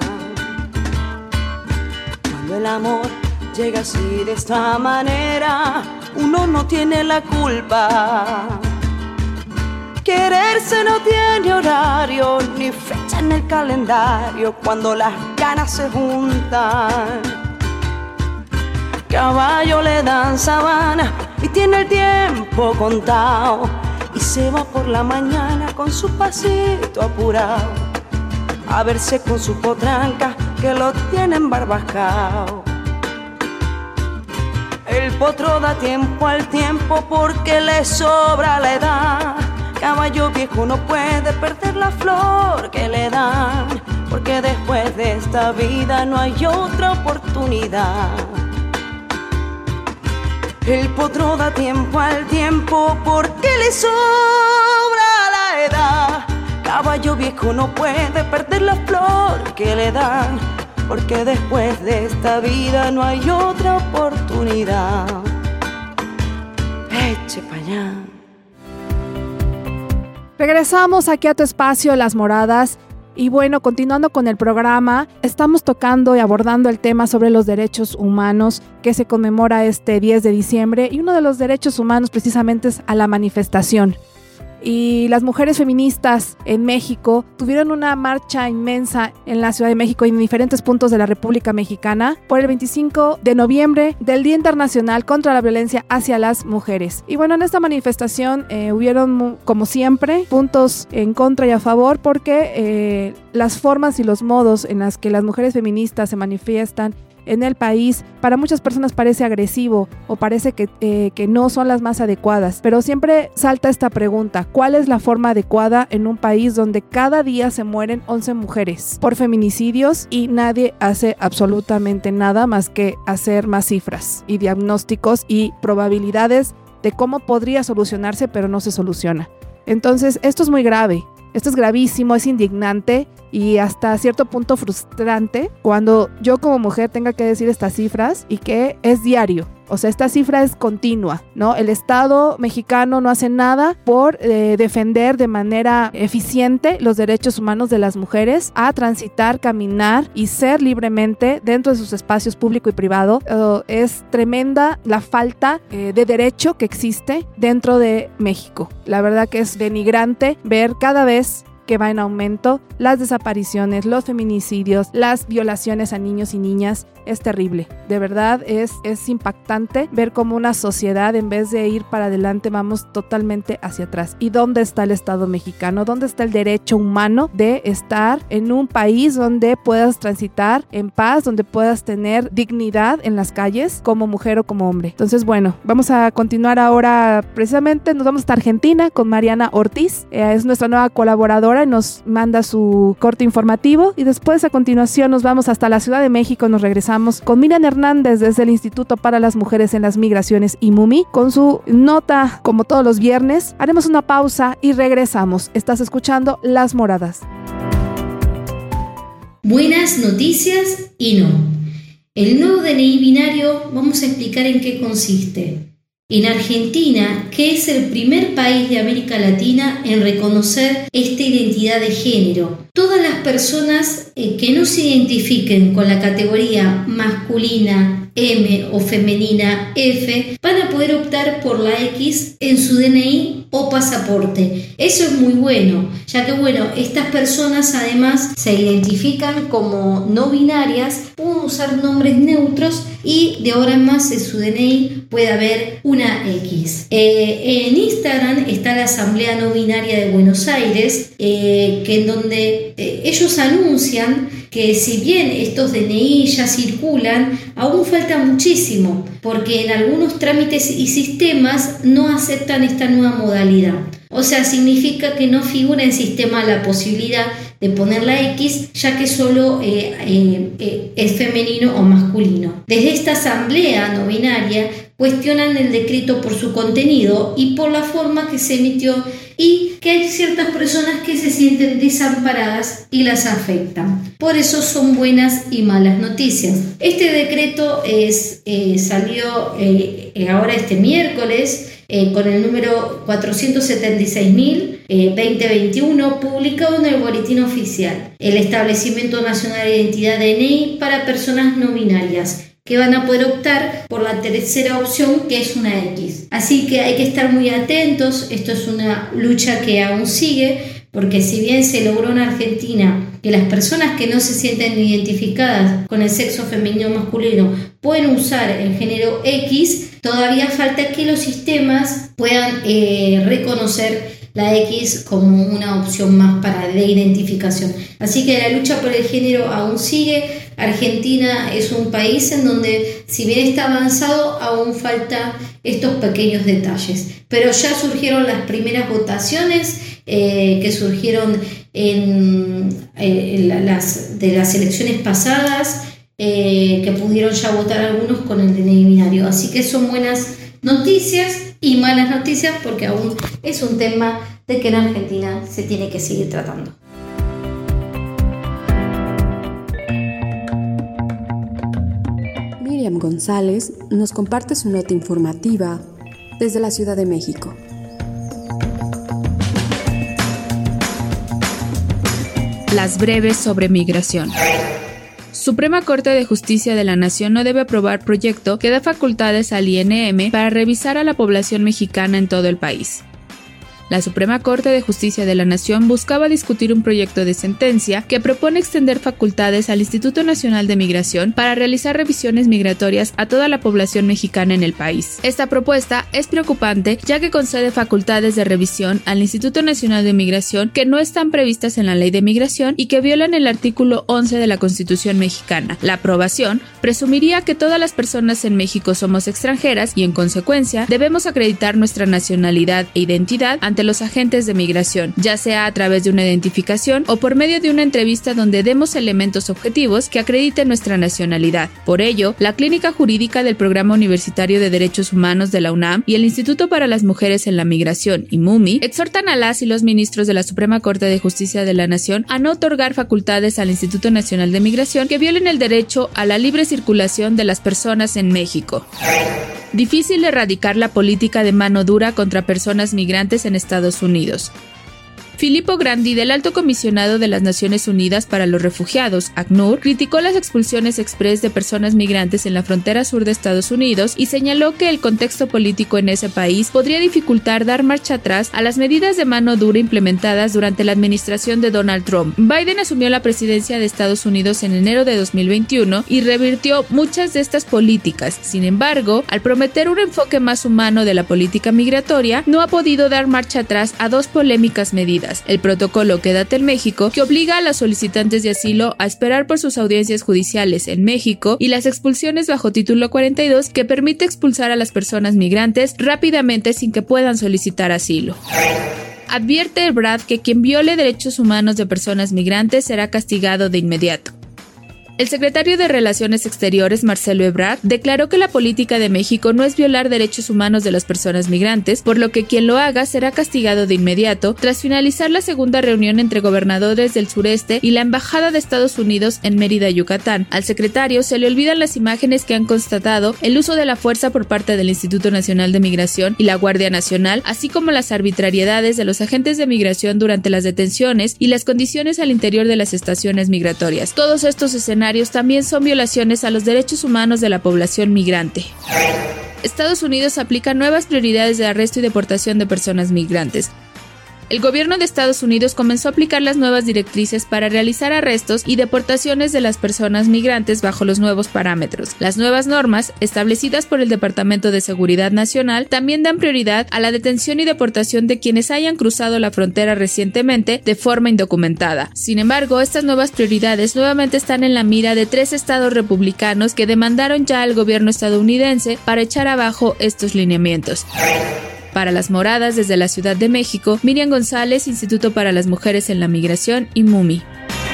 Cuando el amor llega así de esta manera, uno no tiene la culpa. Quererse no tiene horario ni fecha en el calendario cuando las ganas se juntan. Al caballo le dan sabana y tiene el tiempo contado y se va por la mañana con su pasito apurado a verse con su potranca que lo tienen barbajao. El potro da tiempo al tiempo porque le sobra la edad. Caballo viejo no puede perder la flor que le dan, porque después de esta vida no hay otra oportunidad. El potro da tiempo al tiempo porque le sobra la edad. Caballo viejo no puede perder la flor que le dan, porque después de esta vida no hay otra oportunidad. Eche pa' allá. Regresamos aquí a tu espacio, Las Moradas. Y bueno, continuando con el programa, estamos tocando y abordando el tema sobre los derechos humanos que se conmemora este 10 de diciembre. Y uno de los derechos humanos precisamente es a la manifestación. Y las mujeres feministas en México tuvieron una marcha inmensa en la Ciudad de México y en diferentes puntos de la República Mexicana por el 25 de noviembre del Día Internacional contra la Violencia hacia las Mujeres. Y bueno, en esta manifestación hubieron, como siempre, puntos en contra y a favor porque las formas y los modos en las que las mujeres feministas se manifiestan en el país, para muchas personas parece agresivo o parece que no son las más adecuadas, pero siempre salta esta pregunta: ¿cuál es la forma adecuada en un país donde cada día se mueren 11 mujeres por feminicidios y nadie hace absolutamente nada más que hacer más cifras y diagnósticos y probabilidades de cómo podría solucionarse, pero no se soluciona? Entonces, esto es muy grave. Esto es gravísimo, es indignante y hasta cierto punto frustrante cuando yo como mujer tenga que decir estas cifras y que es diario. O sea, esta cifra es continua, ¿no? El Estado mexicano no hace nada por defender de manera eficiente los derechos humanos de las mujeres a transitar, caminar y ser libremente dentro de sus espacios público y privado. Es tremenda la falta de derecho que existe dentro de México. La verdad que es denigrante ver cada vez que va en aumento las desapariciones, los feminicidios, las violaciones a niños y niñas. Es terrible, de verdad es impactante ver cómo una sociedad, en vez de ir para adelante, vamos totalmente hacia atrás. ¿Y dónde está el Estado mexicano? ¿Dónde está el derecho humano de estar en un país donde puedas transitar en paz, donde puedas tener dignidad en las calles como mujer o como hombre? Entonces, bueno, vamos a continuar ahora. Precisamente nos vamos hasta Argentina con Mariana Ortiz. Es nuestra nueva colaboradora y nos manda su corte informativo, y después a continuación nos vamos hasta la Ciudad de México. Nos regresamos con Miriam Hernández desde el Instituto para las Mujeres en las Migraciones, IMUMI, con su nota como todos los viernes. Haremos una pausa y regresamos. Estás escuchando Las Moradas. Buenas noticias y no. El nuevo DNI binario, vamos a explicar en qué consiste. En Argentina, que es el primer país de América Latina en reconocer esta identidad de género, todas las personas que no se identifiquen con la categoría masculina M o femenina F van a poder optar por la X en su DNI o pasaporte. Eso es muy bueno, ya que estas personas además se identifican como no binarias, pueden usar nombres neutros y de ahora en más en su DNI puede haber una X. En Instagram está la Asamblea No Binaria de Buenos Aires, que en donde ellos anuncian que si bien estos DNI ya circulan, aún falta muchísimo, porque en algunos trámites y sistemas no aceptan esta nueva modalidad. O sea, significa que no figura en sistema la posibilidad de poner la X, ya que solo es femenino o masculino. Desde esta asamblea no binaria cuestionan el decreto por su contenido y por la forma que se emitió, y que hay ciertas personas que se sienten desamparadas y las afectan. Por eso son buenas y malas noticias. Este decreto salió ahora este miércoles con el número 476.000-2021, publicado en el Boletín Oficial, el Establecimiento Nacional de Identidad DNI para personas no binarias, que van a poder optar por la tercera opción, que es una X. Así que hay que estar muy atentos. Esto es una lucha que aún sigue, porque si bien se logró en Argentina que las personas que no se sienten identificadas con el sexo femenino o masculino pueden usar el género X, todavía falta que los sistemas puedan reconocer la X como una opción más de identificación. Así que la lucha por el género aún sigue. Argentina es un país en donde, si bien está avanzado, aún falta estos pequeños detalles. Pero ya surgieron las primeras votaciones que surgieron de las elecciones pasadas, que pudieron ya votar algunos con el DNI binario. Así que son buenas noticias y malas noticias, porque aún es un tema de que en Argentina se tiene que seguir tratando. Miriam González nos comparte su nota informativa desde la Ciudad de México. Las breves sobre migración. Suprema Corte de Justicia de la Nación no debe aprobar proyecto que da facultades al INM para revisar a la población mexicana en todo el país. La Suprema Corte de Justicia de la Nación buscaba discutir un proyecto de sentencia que propone extender facultades al Instituto Nacional de Migración para realizar revisiones migratorias a toda la población mexicana en el país. Esta propuesta es preocupante, ya que concede facultades de revisión al Instituto Nacional de Migración que no están previstas en la Ley de Migración y que violan el artículo 11 de la Constitución mexicana. La aprobación presumiría que todas las personas en México somos extranjeras y, en consecuencia, debemos acreditar nuestra nacionalidad e identidad ante los agentes de migración, ya sea a través de una identificación o por medio de una entrevista donde demos elementos objetivos que acrediten nuestra nacionalidad. Por ello, la Clínica Jurídica del Programa Universitario de Derechos Humanos de la UNAM y el Instituto para las Mujeres en la Migración, IMUMI, exhortan a las y los ministros de la Suprema Corte de Justicia de la Nación a no otorgar facultades al Instituto Nacional de Migración que violen el derecho a la libre circulación de las personas en México. Difícil erradicar la política de mano dura contra personas migrantes en Estados Unidos. Filippo Grandi, del Alto Comisionado de las Naciones Unidas para los Refugiados, ACNUR, criticó las expulsiones express de personas migrantes en la frontera sur de Estados Unidos y señaló que el contexto político en ese país podría dificultar dar marcha atrás a las medidas de mano dura implementadas durante la administración de Donald Trump. Biden asumió la presidencia de Estados Unidos en enero de 2021 y revirtió muchas de estas políticas. Sin embargo, al prometer un enfoque más humano de la política migratoria, no ha podido dar marcha atrás a dos polémicas medidas: el protocolo Quédate en México, que obliga a los solicitantes de asilo a esperar por sus audiencias judiciales en México, y las expulsiones bajo título 42, que permite expulsar a las personas migrantes rápidamente sin que puedan solicitar asilo. Advierte Ebrard que quien viole derechos humanos de personas migrantes será castigado de inmediato. El secretario de Relaciones Exteriores, Marcelo Ebrard, declaró que la política de México no es violar derechos humanos de las personas migrantes, por lo que quien lo haga será castigado de inmediato, tras finalizar la segunda reunión entre gobernadores del sureste y la Embajada de Estados Unidos en Mérida, Yucatán. Al secretario se le olvidan las imágenes que han constatado el uso de la fuerza por parte del Instituto Nacional de Migración y la Guardia Nacional, así como las arbitrariedades de los agentes de migración durante las detenciones y las condiciones al interior de las estaciones migratorias. Todos estos escenarios también son violaciones a los derechos humanos de la población migrante. Estados Unidos aplica nuevas prioridades de arresto y deportación de personas migrantes. El gobierno de Estados Unidos comenzó a aplicar las nuevas directrices para realizar arrestos y deportaciones de las personas migrantes bajo los nuevos parámetros. Las nuevas normas, establecidas por el Departamento de Seguridad Nacional, también dan prioridad a la detención y deportación de quienes hayan cruzado la frontera recientemente de forma indocumentada. Sin embargo, estas nuevas prioridades nuevamente están en la mira de 3 estados republicanos que demandaron ya al gobierno estadounidense para echar abajo estos lineamientos. Para Las Moradas, desde la Ciudad de México, Miriam González, Instituto para las Mujeres en la Migración, IMUMI.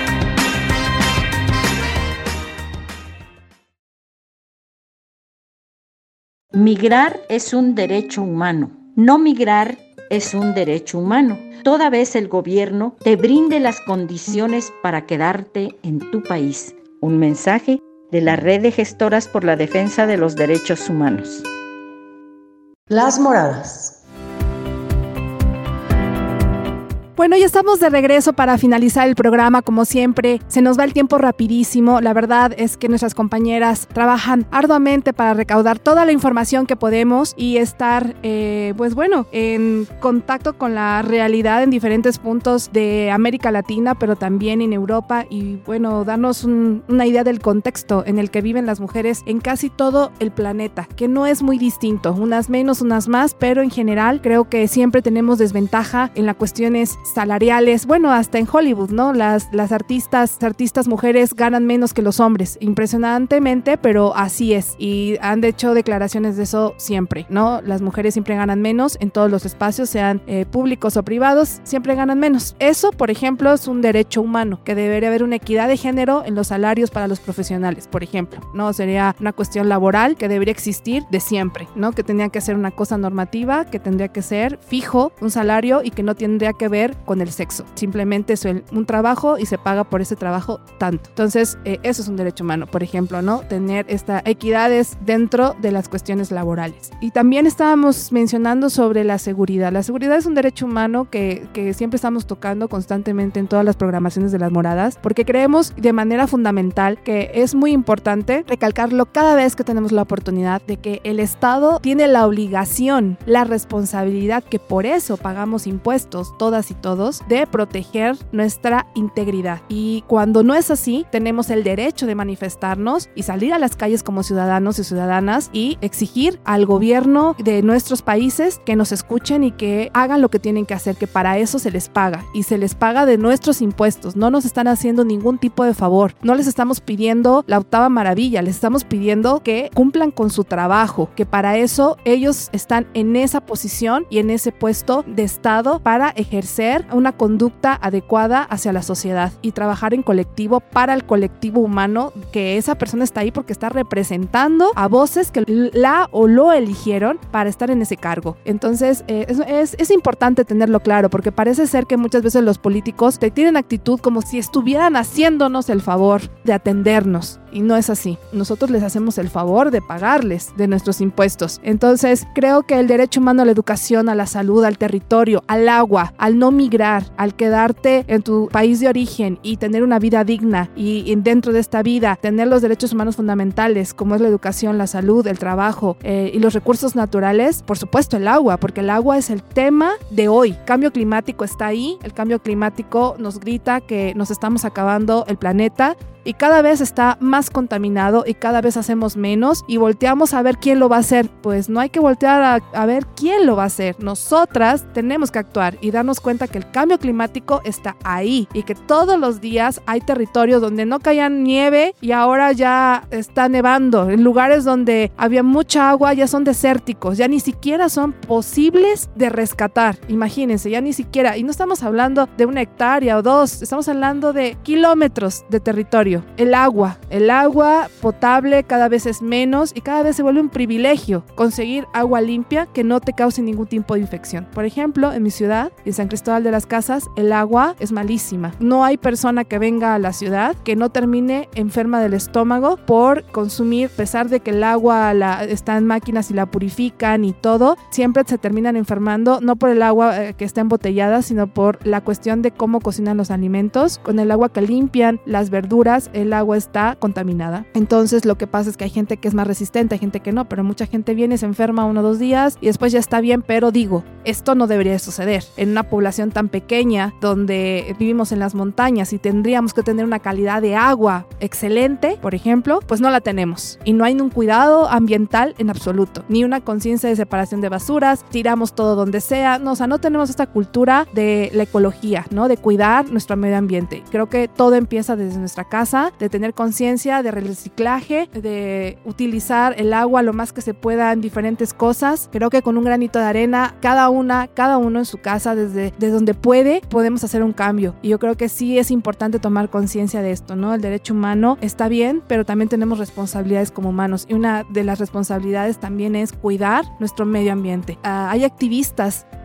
Migrar es un derecho humano. No migrar es un derecho humano. Toda vez el gobierno te brinde las condiciones para quedarte en tu país. Un mensaje de la Red de Gestoras por la Defensa de los Derechos Humanos. Las Moradas. Bueno, ya estamos de regreso para finalizar el programa. Como siempre, se nos va el tiempo rapidísimo. La verdad es que nuestras compañeras trabajan arduamente para recaudar toda la información que podemos y estar, en contacto con la realidad en diferentes puntos de América Latina, pero también en Europa y, bueno, darnos una idea del contexto en el que viven las mujeres en casi todo el planeta, que no es muy distinto, unas menos, unas más, pero en general creo que siempre tenemos desventaja en las cuestiones salariales, bueno, hasta en Hollywood, ¿no? Las artistas mujeres ganan menos que los hombres, impresionantemente, pero así es, y han hecho declaraciones de eso siempre, ¿no? Las mujeres siempre ganan menos en todos los espacios, sean públicos o privados, siempre ganan menos. Eso, por ejemplo, es un derecho humano, que debería haber una equidad de género en los salarios para los profesionales, por ejemplo, ¿no? Sería una cuestión laboral que debería existir de siempre, ¿no? Que tendría que ser una cosa normativa, que tendría que ser fijo, un salario, y que no tendría que ver con el sexo, simplemente es un trabajo y se paga por ese trabajo tanto. Entonces, eso es un derecho humano, por ejemplo, ¿no? Tener estas equidades dentro de las cuestiones laborales. Y también estábamos mencionando sobre la seguridad. La seguridad es un derecho humano que siempre estamos tocando constantemente en todas las programaciones de Las Moradas, porque creemos de manera fundamental que es muy importante recalcarlo cada vez que tenemos la oportunidad de que el Estado tiene la obligación, la responsabilidad, que por eso pagamos impuestos, todas y todos, de proteger nuestra integridad. Y cuando no es así, tenemos el derecho de manifestarnos y salir a las calles como ciudadanos y ciudadanas y exigir al gobierno de nuestros países que nos escuchen y que hagan lo que tienen que hacer, que para eso se les paga, y se les paga de nuestros impuestos. No nos están haciendo ningún tipo de favor, no les estamos pidiendo la octava maravilla, les estamos pidiendo que cumplan con su trabajo, que para eso ellos están en esa posición y en ese puesto de Estado para ejercer una conducta adecuada hacia la sociedad y trabajar en colectivo para el colectivo humano, que esa persona está ahí porque está representando a voces que la o lo eligieron para estar en ese cargo. Entonces es importante tenerlo claro, porque parece ser que muchas veces los políticos tienen actitud como si estuvieran haciéndonos el favor de atendernos, y no es así. Nosotros les hacemos el favor de pagarles de nuestros impuestos. Entonces creo que el derecho humano a la educación, a la salud, al territorio, al agua, al no migrar, al quedarte en tu país de origen y tener una vida digna, y dentro de esta vida tener los derechos humanos fundamentales como es la educación, la salud, el trabajo y los recursos naturales, por supuesto el agua, porque el agua es el tema de hoy. El cambio climático está ahí, el cambio climático nos grita que nos estamos acabando el planeta y cada vez está más contaminado y cada vez hacemos menos y volteamos a ver quién lo va a hacer. Pues no hay que voltear a ver quién lo va a hacer. Nosotras tenemos que actuar y darnos cuenta que el cambio climático está ahí y que todos los días hay territorios donde no caía nieve y ahora ya está nevando. En lugares donde había mucha agua ya son desérticos, ya ni siquiera son posibles de rescatar. Imagínense, ya ni siquiera, y no estamos hablando de 1 hectárea o 2, estamos hablando de kilómetros de territorio. El agua potable cada vez es menos y cada vez se vuelve un privilegio conseguir agua limpia que no te cause ningún tipo de infección. Por ejemplo, en mi ciudad, en San Cristóbal de las Casas, el agua es malísima. No hay persona que venga a la ciudad que no termine enferma del estómago por consumir, a pesar de que el agua está en máquinas y la purifican y todo, siempre se terminan enfermando, no por el agua que está embotellada, sino por la cuestión de cómo cocinan los alimentos. Con el agua que limpian las verduras, el agua está contaminada. Entonces lo que pasa es que hay gente que es más resistente, hay gente que no, pero mucha gente viene, se enferma 1 o 2 días y después ya está bien, pero digo, esto no debería suceder en una población tan pequeña donde vivimos en las montañas y tendríamos que tener una calidad de agua excelente, por ejemplo, pues no la tenemos y no hay un cuidado ambiental en absoluto, ni una conciencia de separación de basuras, tiramos todo donde sea, no, o sea, no tenemos esta cultura de la ecología, ¿no? De cuidar nuestro medio ambiente. Creo que todo empieza desde nuestra casa, de tener conciencia de reciclaje, de utilizar el agua lo más que se pueda en diferentes cosas. Creo que con un granito de arena, cada uno en su casa, desde donde podemos hacer un cambio. Y yo creo que sí es importante tomar conciencia de esto, ¿no? El derecho humano está bien, pero también tenemos responsabilidades como humanos. Y una de las responsabilidades también es cuidar nuestro medio ambiente. Hay activistas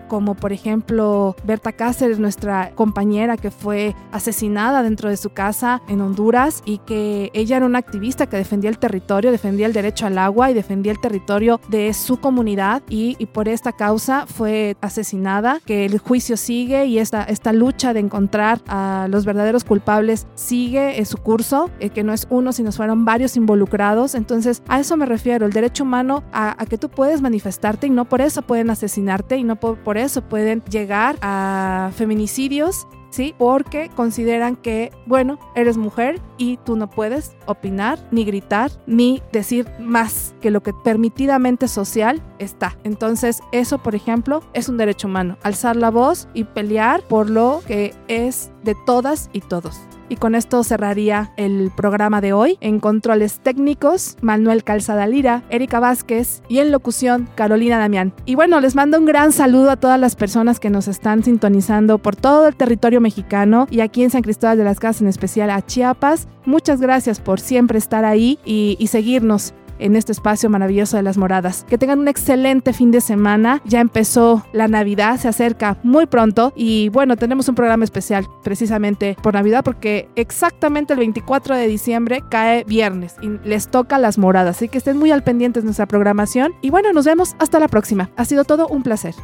como por ejemplo Berta Cáceres, nuestra compañera que fue asesinada dentro de su casa en Honduras, y que ella era una activista que defendía el territorio, defendía el derecho al agua y defendía el territorio de su comunidad, y por esta causa fue asesinada, que el juicio sigue y esta lucha de encontrar a los verdaderos culpables sigue en su curso, que no es uno, sino fueron varios involucrados. Entonces a eso me refiero, el derecho humano a que tú puedes manifestarte y no por eso pueden asesinarte y no por eso pueden llegar a feminicidios, ¿sí? Porque consideran que, bueno, eres mujer y tú no puedes opinar, ni gritar, ni decir más que lo que permitidamente social está. Entonces, eso, por ejemplo, es un derecho humano. Alzar la voz y pelear por lo que es de todas y todos. Y con esto cerraría el programa de hoy. En controles técnicos, Manuel Calzada Lira, Erika Vázquez, y en locución, Carolina Damián. Y bueno, les mando un gran saludo a todas las personas que nos están sintonizando por todo el territorio mexicano y aquí en San Cristóbal de las Casas, en especial a Chiapas. Muchas gracias por siempre estar ahí y seguirnos en este espacio maravilloso de Las Moradas. Que tengan un excelente fin de semana. Ya empezó la Navidad, se acerca muy pronto y bueno, tenemos un programa especial precisamente por Navidad, porque exactamente el 24 de diciembre cae viernes y les toca Las Moradas, así que estén muy al pendiente de nuestra programación y bueno, nos vemos hasta la próxima. Ha sido todo un placer.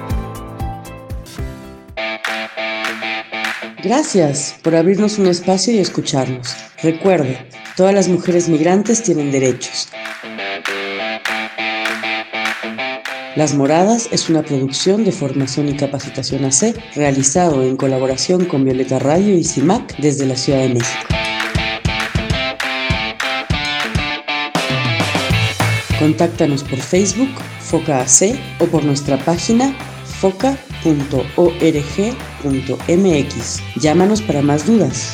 Gracias por abrirnos un espacio y escucharnos. Recuerde, todas las mujeres migrantes tienen derechos. Las Moradas es una producción de Formación y Capacitación AC, realizado en colaboración con Violeta Radio y CIMAC desde la Ciudad de México. Contáctanos por Facebook, Foca AC, o por nuestra página foca.org.mx. Llámanos para más dudas.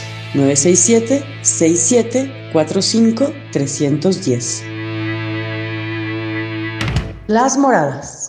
967-6745-310. Las Moradas.